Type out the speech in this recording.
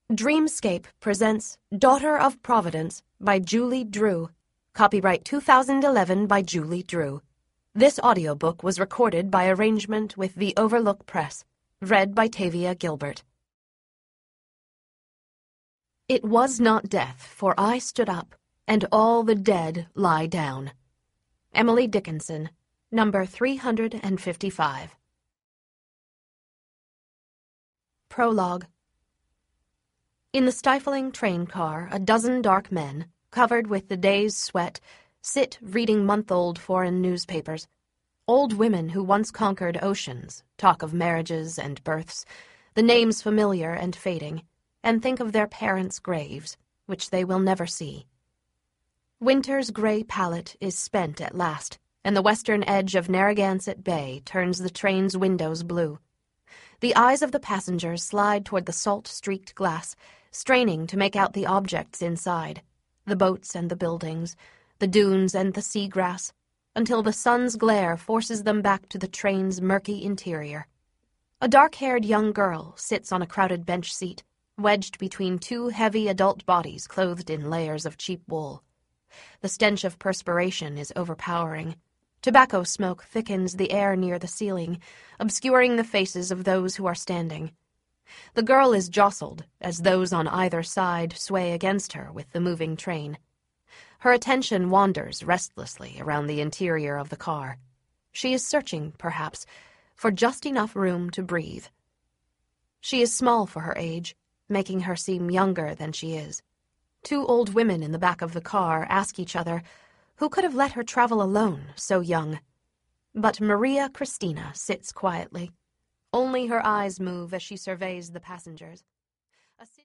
Dreamscape presents Daughter of Providence by Julie Drew. Copyright 2011 by Julie Drew. This audiobook was recorded by arrangement with the Overlook Press. Read by Tavia Gilbert. It was not death, for I stood up, and all the dead lie down. Emily Dickinson, number 355. Prologue. In the stifling train car, a dozen dark men, covered with the day's sweat, sit reading month-old foreign newspapers. Old women who once conquered oceans talk of marriages and births, the names familiar and fading, and think of their parents' graves, which they will never see. Winter's gray palette is spent at last, and the western edge of Narragansett Bay turns the train's windows blue. The eyes of the passengers slide toward the salt-streaked glass, straining to make out the objects inside, the boats and the buildings, the dunes and the seagrass, until the sun's glare forces them back to the train's murky interior. A dark-haired young girl sits on a crowded bench seat, wedged between two heavy adult bodies clothed in layers of cheap wool. The stench of perspiration is overpowering. Tobacco smoke thickens the air near the ceiling, obscuring the faces of those who are standing. The girl is jostled as those on either side sway against her with the moving train. Her attention wanders restlessly around the interior of the car. She is searching, perhaps, for just enough room to breathe. She is small for her age, making her seem younger than she is. Two old women in the back of the car ask each other, who could have let her travel alone so young? But Maria Christina sits quietly. Only her eyes move as she surveys the passengers.